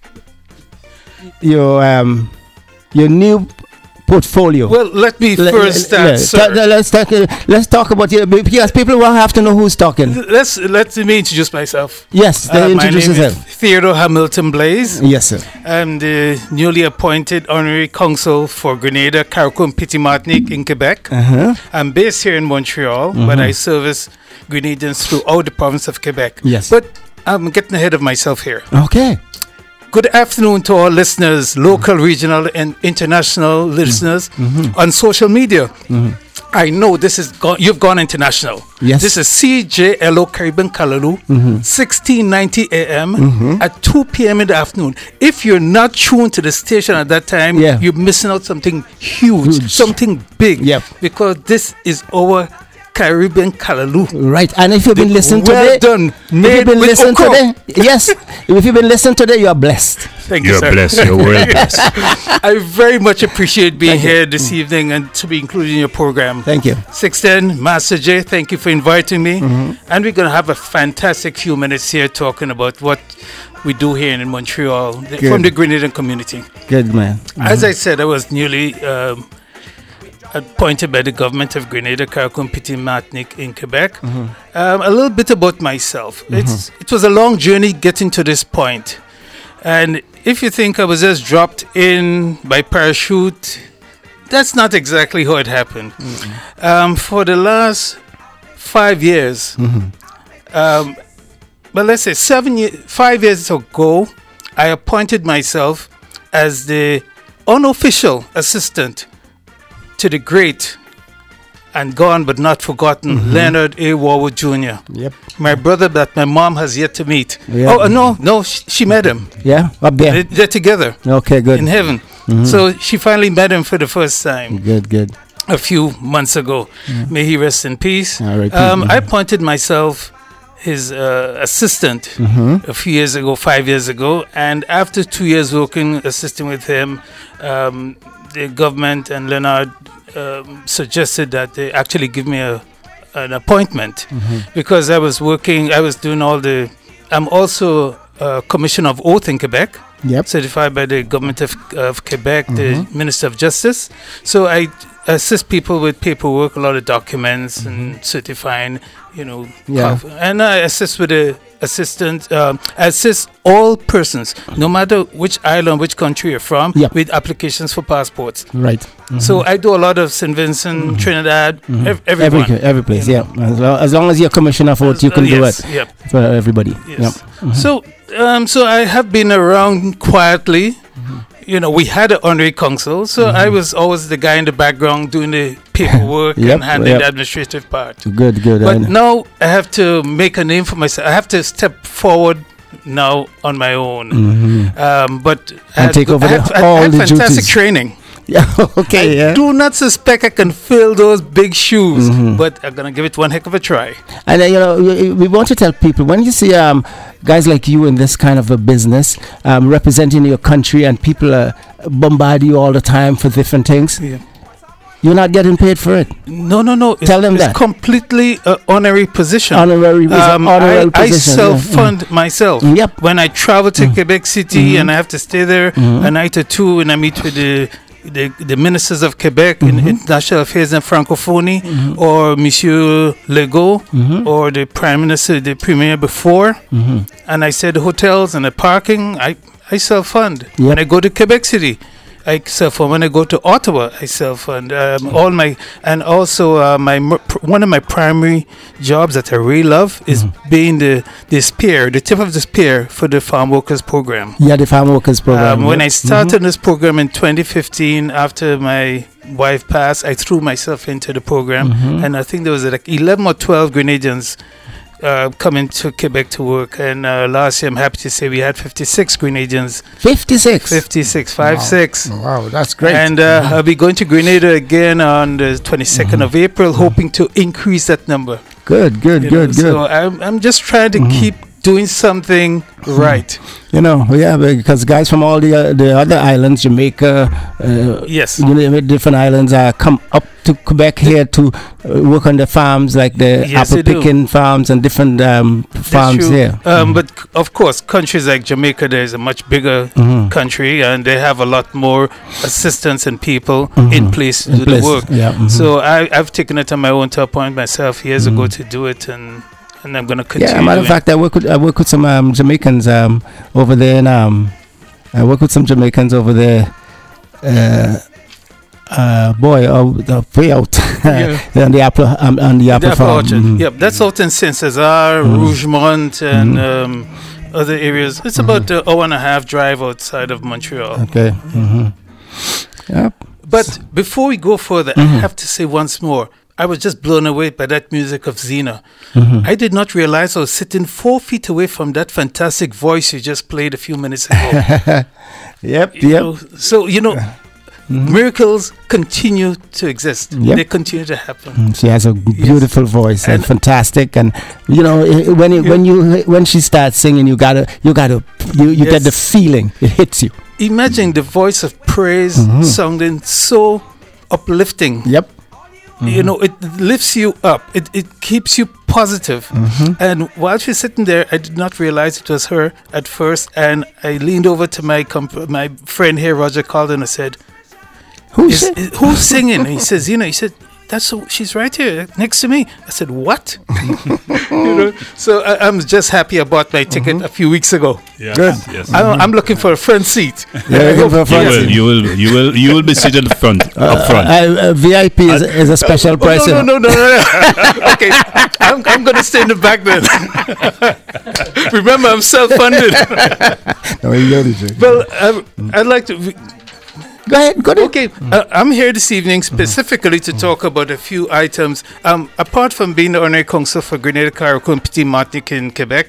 your um your new portfolio. Well, let me Le- first le- start, le- sir. ta- let's talk. uh, Let's talk about you because people will have to know who's talking. Let's let me introduce myself. Yes, Uh, they my introduce name yourself. is Theodore Hamilton Blaze. Yes, sir. I'm the newly appointed honorary consul for Grenada, Carriacou, and Petit Martinique in Quebec. Uh-huh. I'm based here in Montreal, but Mhm. I service Grenadians throughout the province of Quebec. Yes. But I'm getting ahead of myself here. Okay. good afternoon to all listeners, local, regional, and international listeners Mm-hmm. on social media. Mm-hmm. I know this is go- you've gone international. Yes. This is C J L O Caribbean Callaloo, Mhm. sixteen ninety A M Mhm. at two P M in the afternoon. If you're not tuned to the station at that time, Yeah. you're missing out something huge, Huge. something big. Yep. Because this is our Caribbean Callaloo. Right, and if you've been listening well today, done. if you've Made been with listening okra. today, yes, if you've been listening today, you are blessed. Thank you, You're sir. blessed. You're well blessed. I very much appreciate being Thank you. here this evening and to be included in your program. Thank you. six ten, Master J, thank you for inviting me. Mhm. And we're going to have a fantastic few minutes here talking about what we do here in Montreal the- Good. from the Grenadian community. Good man. As I said, I was newly um, appointed by the government of Grenada, Caricom, Petit Martinique in Quebec. Mhm. Um, a little bit about myself. Mhm. It's It was a long journey getting to this point. And if you think I was just dropped in by parachute, that's not exactly how it happened. Um, for the last five years, Mhm. um, but let's say seven years, five years ago, I appointed myself as the unofficial assistant to the great and gone but not forgotten Mhm. Leonard A. Warwood Junior Yep. My brother that my mom has yet to meet. Yeah. Oh, uh, no, no, she, she met him. Yeah, up there. They- They're together Okay, good. in heaven. Mhm. So she finally met him for the first time Good, good. a few months ago. Yeah. May he rest in peace. All right, Um, mhm. I appointed myself his uh, assistant Mhm. a few years ago, five years ago, and after two years working, assisting with him, um, the government and Leonard um, suggested that they actually give me a an appointment Mhm. because I was working, I was doing all the. I'm also a commissioner of oath in Quebec. Yep. Certified by the government of, of Quebec, the Mhm. Minister of Justice. So I assist people with paperwork, a lot of documents and certifying, you know. Yeah. conf- And I assist with the assistant, um, I assist all persons, no matter which island, which country you're from, Yep. with applications for passports. Right. Mhm. So I do a lot of Saint Vincent, Trinidad, Mhm. ev- every everyone. every place, you yeah. know. As, lo- as long as you're commissioner for it, you Uh, can do yes, it Yep. for everybody. Yes. Yep. Mhm. So, um, so I have been around quietly. You know, we had an honorary council, so I was always the guy in the background doing the paperwork Yep, and handling yep. the administrative part. Good, good. But I know. now I have to make a name for myself. I have to step forward now on my own. Mhm. Um, but I And had take go- over I the- have, I all have the fantastic duties. training. Yeah. Okay. I Yeah. do not suspect I can fill those big shoes, Mhm. but I'm gonna give it one heck of a try. And uh, you know, we, we want to tell people when you see um, guys like you in this kind of a business, um, representing your country, and people uh, bombard you all the time for different things. Yeah. You're not getting paid for it. No, no, no. It's, Tell them it's that. completely uh, honorary position. Honorary, Um, honorary I, I position. self-fund yeah. myself. Mm. Yep. When I travel to Quebec City Mhm. and I have to stay there Mhm. a night or two, and I meet with the the, the ministers of Quebec in Mhm. international affairs and francophonie, Mhm. or Monsieur Legault, Mhm. or the prime minister, the premier before, Mhm. and I said the hotels and the parking, I I self-fund. Yep. When I go to Quebec City, I self-fund. When I go to Ottawa, I self-fund. Um, all my and also uh, my mer- pr- one of my primary jobs that I really love is being the the spear, the tip of the spear for the farm workers program. Yeah, the farm workers program. Um, when yeah. I started this program in twenty fifteen, after my wife passed, I threw myself into the program, Mhm. and I think there was like eleven or twelve Grenadians uh, coming to Quebec to work. And uh, last year, I'm happy to say we had fifty-six Grenadians. fifty-six. fifty-six, five, six. Wow, that's great. And uh, I'll be going to Grenada again on the twenty-second of April, hoping to increase that number. Good, good, You good, know, good. So I'm, I'm just trying to keep doing something right. You know, yeah, because guys from all the uh, the other islands, Jamaica, uh, Yes. you know, different islands, uh, come up to Quebec here to uh, work on the farms, like the Yes, apple they do. picking farms and different um, That's farms true. here. Um, But c- of course, countries like Jamaica, there is a much bigger Mhm. country, and they have a lot more assistance and people Mhm. in place to In do place, the work. yeah, mhm. So I, I've taken it on my own to appoint myself years ago Mhm. to do it, and and I'm going to continue. Yeah, matter of doing fact, I work with I work with some um, Jamaicans um, over there, and um, I work with some Jamaicans over there. Uh, uh, boy, oh, the way out Yeah. on the apple um, on the The apple apple farm. orchard. Mhm. Yep, that's out in Saint Cesar, Mhm. Rougemont, and um, other areas. It's about an hour and a half drive outside of Montreal. Okay. Mm-hmm. Yep. But before we go further, I have to say once more, I was just blown away by that music of Zena. Mhm. I did not realize I was sitting four feet away from that fantastic voice you just played a few minutes ago. Yep, You yep. know, so, you know, miracles continue to exist. Yep. They continue to happen. Mm, She has a g- beautiful voice and, And- fantastic, and you know i- when it, when you when she starts singing, you gotta you gotta you, you get the Yes. feeling. It hits you. Imagine the voice of praise Mhm. sounding so uplifting. Yep. You know, it lifts you up. It it keeps you positive. Mhm. And while she's sitting there, I did not realize it was her at first. And I leaned over to my comp- my friend here, Roger Calden, and said, Who's Is, is- who's singing? And he says, you know, he said, that's so, she's right here next to me. I said, what? You know, so I, I'm just happy I bought my ticket a few weeks ago. Yes, Good. yes. I'm, I'm looking for a front seat. Yeah, looking for a You front will, seat. you will, you will, you will be seated front, up front. Uh, uh, V I P is, is a special Oh, price. no, you no, know. no, no, no. Okay, I'm, I'm going to stay in the back then. Remember, I'm self-funded. No, you know this. Well, I, I'd like to. Go ahead, go ahead. Okay, uh, I'm here this evening specifically to talk about a few items. Um, apart from being the honorary counsel for Grenada, Carriacou, Petit Martinique in Quebec,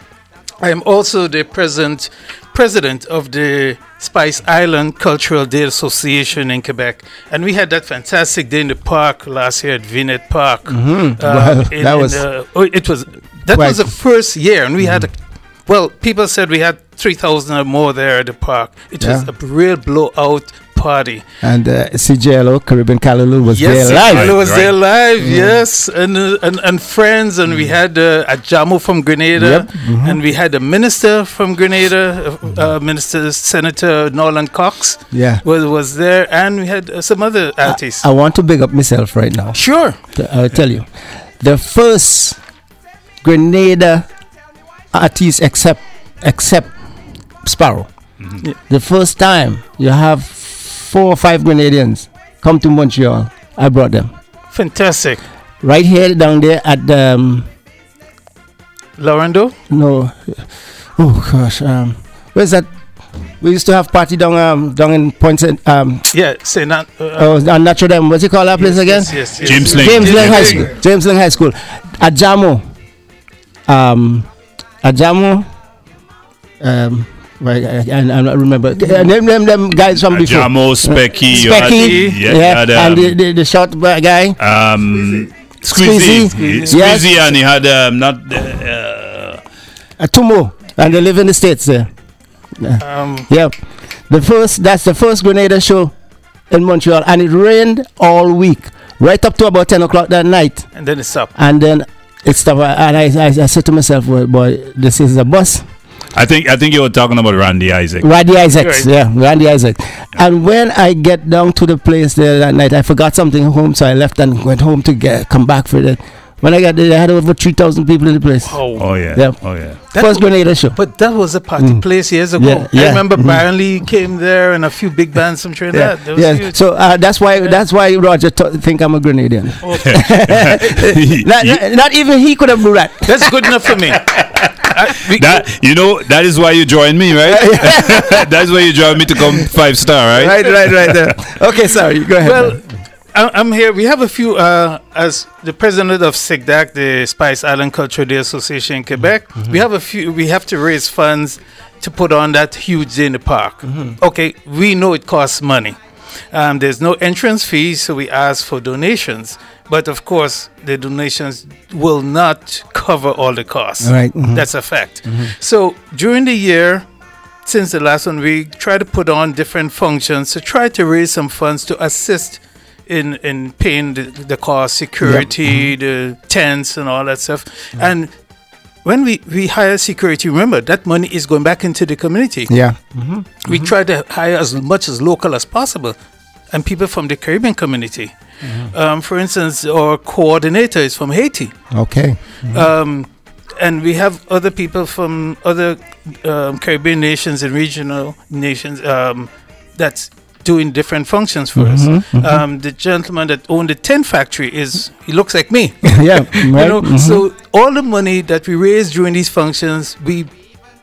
I am also the president president of the Spice Island Cultural Day Association in Quebec, and we had that fantastic day in the park last year at Vinette Park. Mhm. Uh, Well, in- that in was the- oh, it was that quite- was the first year, and we had a, well, people said we had three thousand or more there at the park. It was Yeah. a real blowout party. And uh, C J L O, Caribbean Callaloo, was Yes, there live. it was Right. there live. Yes, and, uh, and and friends, and we had uh, a Jamo from Grenada, Yep. Mhm. and we had a minister from Grenada, uh, uh, Minister Senator Nolan Cox Yeah. was was there, and we had uh, some other artists. I want to big up myself right now. Sure. Th- I'll tell you. The first Grenada artist except except Sparrow. Yeah. The first time you have four or five Grenadians come to Montreal, I brought them. Fantastic. Right here down there at the um, Laurendo? no oh gosh, um where's that? We used to have party down um down in Point Saint um Yeah, say not. Uh, oh on Notre Dame. What's it called that place yes, again? yes, yes, yes. James Lane. James Lane High James School. Lane. James Lane High School. At Jamo. Um, at Jamo. Um, right, I, I, I don't remember. Uh, name them them guys from before. Jamo, Specky, you had- Specky, yeah, yeah, you had, and um, the, the, the short uh, guy. Um, Squeezy. Squeezy, Yes. Squeezy, and he had um, not uh, Uh, two more, and they live in the States there. Um, Yeah, the first that's the first Grenada show in Montreal, and it rained all week, right up to about ten o'clock that night, and then it's up. and then it stopped. And I, I, I said to myself, well, boy, this is a bus. I think I think you were talking about Randy Isaac. Randy Isaacs, Right. yeah, Randy Isaac. And when I get down to the place there that night, I forgot something at home, so I left and went home to get come back for it. When I got there, I had over three thousand people in the place. Oh, Oh yeah. Yeah. Oh yeah. That First wa- Grenada show. But that was a party Mm. place years ago. Yeah, yeah. I remember Mhm. Byron Lee came there and a few big bands from Trinidad. That was yeah. huge. So uh, that's why that's why Roger t- think I'm a Grenadian. not, not, not even he could have do that. That's good enough for me. I, we, That you know that is why you joined me, right? That's why you joined me to come five star, right? Right, right, right there. Okay, sorry. Go ahead. well, man. I- I'm here. We have a few, uh, as the president of SIGDAC, the Spice Island Cultural Day Association in Quebec, we have a few, we have to raise funds to put on that huge day in the park. Okay, we know it costs money. Um, there's no entrance fee, so we ask for donations. But of course, the donations will not cover all the costs. Right, mhm. That's a fact. So during the year, since the last one, we try to put on different functions to try to raise some funds to assist in in paying the, the cost, security, the tents, and all that stuff. And when we, we hire security, remember that money is going back into the community. Yeah. We try to hire as much as local as possible, and people from the Caribbean community. Um, for instance, our coordinator is from Haiti. Okay. Um, and we have other people from other um, Caribbean nations and regional nations um, that's doing different functions for us. Mhm, mhm. Um, the gentleman that owned the tent factory is, he looks like me. Yeah. Right. You know, mhm. so all the money that we raise during these functions, we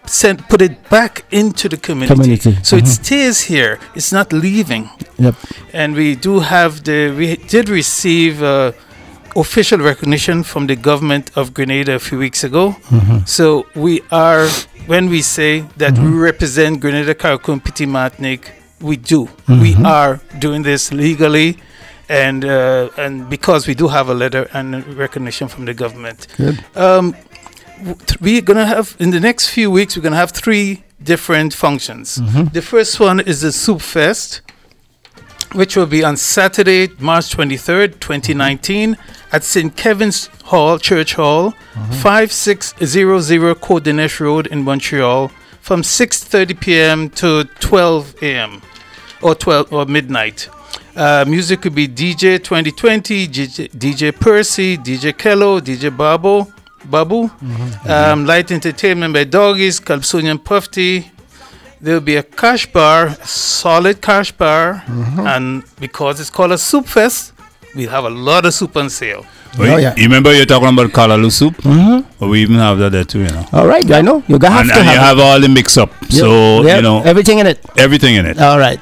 send put it back into the community, Community. so it Mhm. stays here. It's not leaving. Yep. And we do have the we did receive uh, official recognition from the government of Grenada a few weeks ago. Mhm. So we are, when we say that Mhm. we represent Grenada, Carriacou, Petite Martinique, we do. Mhm. We are doing this legally, and uh, and because we do have a letter and recognition from the government. Good. Um, w- th- we're gonna have in the next few weeks. We're gonna have three different functions. Mhm. The first one is the Soup Fest, which will be on Saturday, March twenty-third, twenty nineteen, at Saint Kevin's Hall, Church Hall, five six zero zero Côte des Neiges Road in Montreal, from six thirty p.m. to twelve a.m. or twelve or midnight. Uh, music could be D J twenty twenty, D J, D J Percy, D J Kello, D J Babu, Babu. Um, light entertainment by Doggies, Kalsunian Puffy. There'll be a cash bar, a solid cash bar, and because it's called a soup fest, we'll have a lot of soup on sale. Wait, Oh, yeah. You remember you're talking about Kalaloo soup? Mm-hmm. Or we even have that there too, you know. All right, I know. You got And, have to and have, you it. have all the mix up. So, Yep, you know, everything in it. everything in it. All right.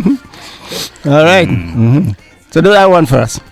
All right. Mhm. So do that one for us.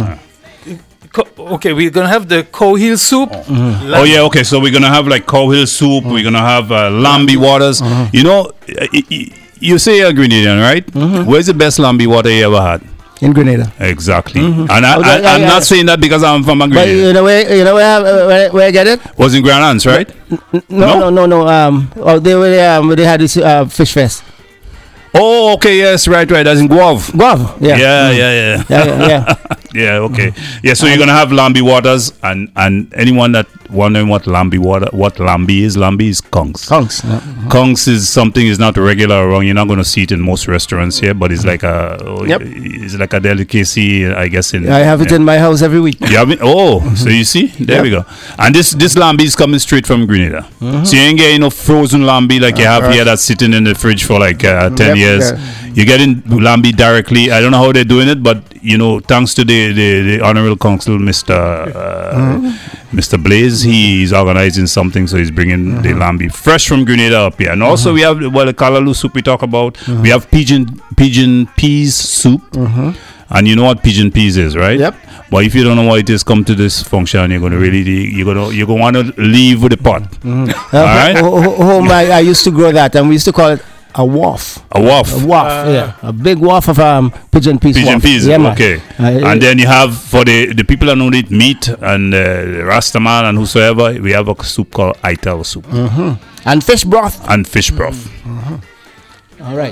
Co- okay, we're gonna have the cow heel soup. Oh yeah, okay. So we're gonna have like cow hill soup. We're gonna have uh, lambi waters. You know, uh, y- y- you say you're a Grenadian, right? Where's the best lambi water you ever had? In Grenada. Exactly. And I, Oh, I, yeah, I'm yeah. not saying that because I'm from a But Grenada. you know where you know where uh, where, where I get it? Was in Grand Anse, right? No, no, no, no. Um, oh, they were um, they had this uh, fish fest. Oh, okay, yes, right, right. That's in Guav. Guav, yeah. Yeah, Mm. yeah, yeah. Yeah, yeah, yeah. Yeah, okay. Yeah, so you're gonna have lambi waters, and and anyone that wondering what lambi water, what lambi is, lambi is conchs. Conchs. Yeah. Conchs is something is not regular around. You're not gonna see it in most restaurants here, but it's like a, Yep. it's like a delicacy, I guess. In I have it yeah. in my house every week. You have it? Oh, so you see, there Yep. we go. And this this lambi is coming straight from Grenada. So you ain't getting no frozen lambi like you have Uh, here that's sitting in the fridge for like uh, ten Yep, years. yeah. You're getting lambi directly. I don't know how they're doing it, but you know, thanks to the the, the honorable consul, Mister Uh, Mister Blaze, he's organizing something, so he's bringing the lambi fresh from Grenada up here. And also we have well the kalaloo soup we talk about. We have pigeon pigeon peas soup. And you know what pigeon peas is, right? Yep. But if you don't know what it is, come to this function. You're gonna really, you're gonna, you're gonna want to leave with the pot. Uh, All right. ho- ho- Home, I, I used to grow that, and we used to call it a waff. A waff. A waff, yeah. A big waff of um, pigeon peas. Pigeon waff. peas. Yeah, man. Okay. Uh, And then you have for the the people that don't eat meat and uh, Rastaman and whosoever, we have a soup called Ital soup Mhm. And fish broth. and fish broth. All right.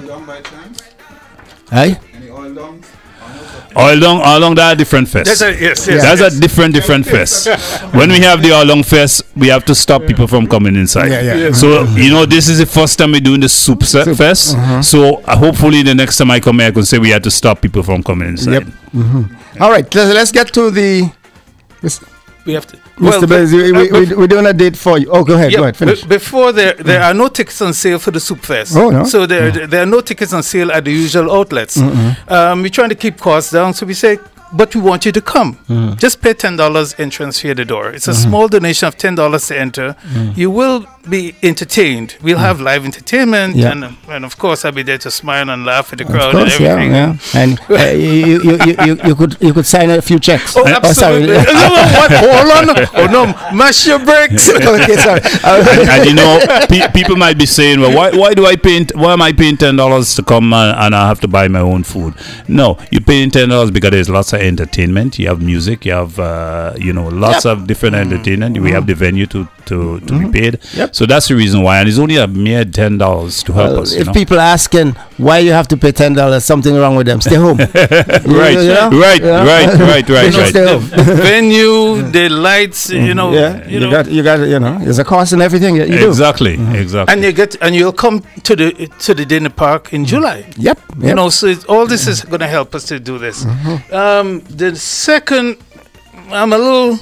Hey? All along, all along that different fest. That's a- yes, yes, That's yes. a different, different fest. When we have the all along fest, we have to stop people from coming inside. Yeah, yeah. So you know, this is the first time we're doing the soup set fest. So uh, hopefully, the next time I come here, I can say we had to stop people from coming inside. Yep. All right. Let's, let's get to the. We have to. Mister Blaze, we, we, uh, we, we're doing a date for you. Oh, go ahead. Yeah, Go ahead. Finish. be- before there, there are no tickets on sale for the Soup Fest. Oh, no? So there, there are no tickets on sale at the usual outlets. Um, we're trying to keep costs down, so we say, but we want you to come. Just pay ten dollars entrance fee at the door. It's a small donation of ten dollars to enter. You will be entertained. We'll have live entertainment, Yeah. and um, and of course I'll be there to smile and laugh at the Of crowd course, and yeah, everything. yeah. And uh, you, you, you, you, you could you could sign a few checks. Oh, sorry. absolutely. No, no, what? Hold on. Oh no, mash your brakes. Okay, sorry. and, and you know, pe- people might be saying, "Well, why, why do I pay? Why am I paying ten dollars to come and, and I have to buy my own food?" No, you're paying ten dollars because there's lots of entertainment. You have music. You have, uh, you know, lots Yep. of different entertainment. We have the venue to to, to be paid. Yep. So that's the reason why, and it's only a mere ten dollars to help Well, us. You if know? people are asking why you have to pay ten dollars, something wrong with them. Stay home. right, you know? right, Yeah. right, right, They right, should right. stay home. Venue, the lights, you know, Yeah, you you, know, got you got you know. There's a cost and everything that you do. Exactly, exactly. and you get and you'll come to the to the dinner park in July. Yep. You yep. know, so it, all this is going to help us to do this. Um, the second, I'm a little.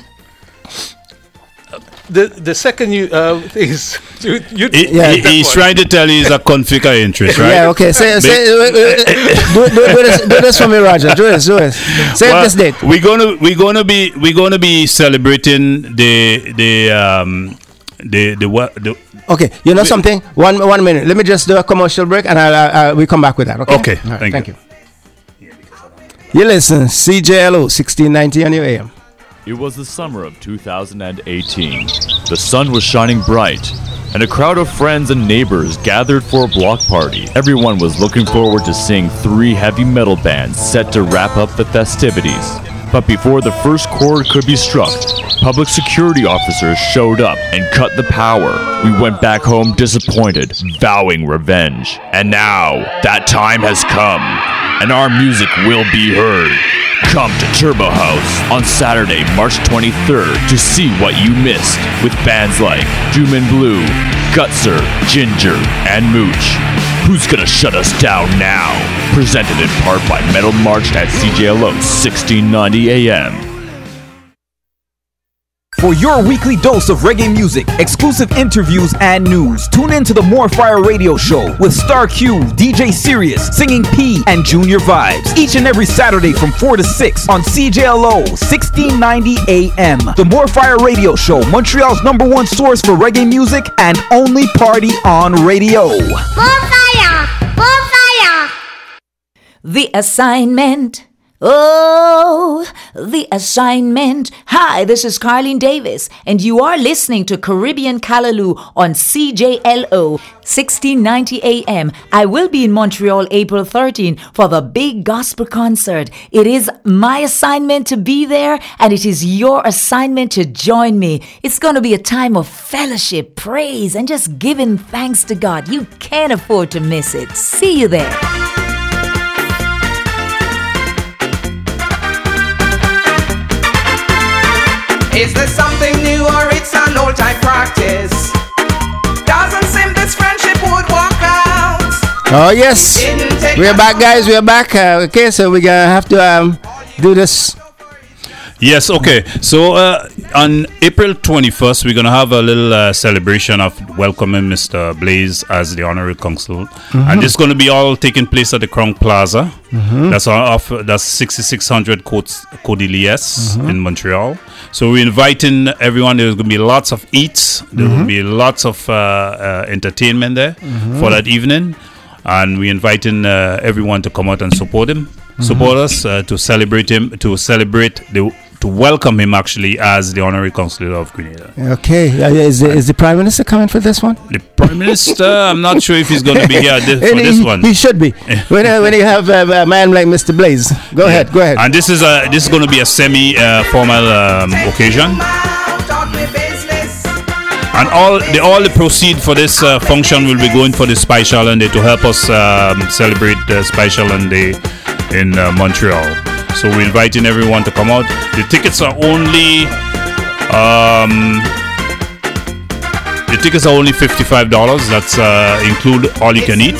The the second you uh, is you, you He- Yeah. he- he's trying to tell you he's a conflict of interest, right? Yeah. Okay. Say say. uh, uh, uh, do, do, do this. Do this for me, Roger. Do this. Do this. Say Well, this date. We're gonna we're gonna be we're gonna be celebrating the the um the the what the. Okay, you know something? One one minute. Let me just do a commercial break, and I'll, uh, uh, we come back with that. Okay. Okay. Right, thank, thank you. you. You listen, C J L O sixteen ninety on your A M. It was the summer of two thousand eighteen. The sun was shining bright, and a crowd of friends and neighbors gathered for a block party. Everyone was looking forward to seeing three heavy metal bands set to wrap up the festivities. But before the first chord could be struck, public security officers showed up and cut the power. We went back home disappointed, vowing revenge. And now, that time has come, and our music will be heard. Come to Turbo House on Saturday, March twenty-third to see what you missed with bands like Doom and Blue, Gutser, Ginger, and Mooch. Who's Gonna Shut Us Down Now? Presented in part by Metal March at C J L O sixteen ninety A M. For your weekly dose of reggae music, exclusive interviews, and news, tune in to the More Fire Radio Show with Star Q, D J Sirius, Singing P, and Junior Vibes. Each and every Saturday from four to six on C J L O sixteen ninety A M. The More Fire Radio Show, Montreal's number one source for reggae music and only party on radio. More fire! More fire! The assignment. Oh, the assignment. Hi, this is Carlene Davis, and you are listening to Caribbean Callaloo on C J L O sixteen ninety A M. I will be in Montreal April thirteenth for the big gospel concert. It is my assignment to be there, and it is your assignment to join me. It's going to be a time of fellowship, praise, and just giving thanks to God. You can't afford to miss it. See you there. Is there something new or it's an old time practice? Doesn't seem this friendship would work out. Oh yes, we're back, guys. We're back. Uh, okay, so we're gonna have to um, do this. Yes, okay. So uh, on April twenty-first, we're going to have a little uh, celebration of welcoming Mister Blaze as the honorary consul. Mm-hmm. And this is going to be all taking place at the Crown Plaza. Mm-hmm. That's off, that's sixty-six hundred Cordeliers mm-hmm. in Montreal. So we're inviting everyone. There's going to be lots of eats. There mm-hmm. will be lots of uh, uh, entertainment there mm-hmm. for that evening. And we're inviting uh, everyone to come out and support him. Mm-hmm. Support us uh, to celebrate him, to celebrate the to welcome him actually as the honorary consul of Grenada. Okay, uh, is, the, is the Prime Minister coming for this one? The Prime Minister, I'm not sure if he's going to be here this, for he, this one. He should be. when, uh, when you have uh, a man like Mister Blaze. Go yeah. ahead, go ahead. And this is a this is going to be a semi-formal uh, um, occasion. And all the all the proceeds for this uh, function will be going for the Spice Island Day to help us um, celebrate the Spice Island Day in uh, Montreal. So we're inviting everyone to come out. The tickets are only um, the tickets are only fifty-five dollars. That's uh, include all you can eat.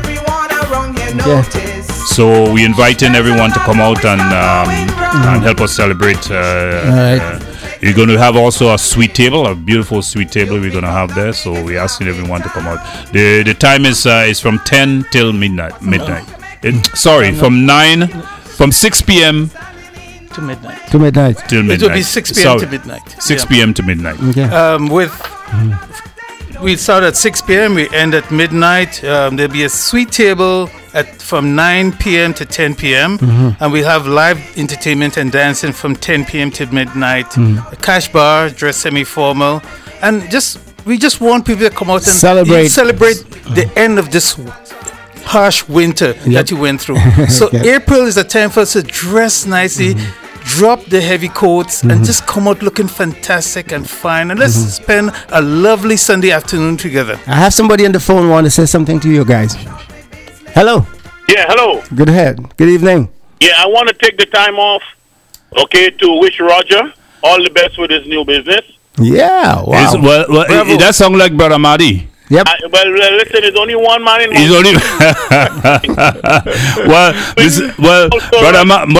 Okay. So we're inviting everyone to come out and um, mm-hmm. and help us celebrate. Uh, all right. Uh, You're going to have also a sweet table, a beautiful sweet table we're going to have there. So we're asking everyone to come out. The the time is uh, is from ten till midnight. Midnight. It, sorry, from nine, from six p.m. to midnight. To midnight. Till midnight. It will be six p.m. Sorry. to midnight. six yeah. p.m. to midnight. Okay. Um, with we start at six p.m. We end at midnight. Um, there'll be a sweet table at from nine p.m. to ten p.m. Mm-hmm. and we'll have live entertainment and dancing from ten p.m. to midnight. Mm. A cash bar, dress semi-formal, and just we just want people to come out and celebrate celebrate the end of this harsh winter yep. that you went through. So okay. April is the time for us to dress nicely. Mm-hmm. Drop the heavy coats mm-hmm. and just come out looking fantastic and fine, and let's mm-hmm. spend a lovely Sunday afternoon together. I have somebody on the phone want to say something to you guys. Hello. Yeah, hello. Good ahead. Good evening. Yeah, I want to take the time off, okay, to wish Roger all the best with his new business. Yeah, wow. Is, well, well it, that sound like Brother Madi. Yep. I, well, listen, there's only one man in. He's only. well, this, well, Brother Ma-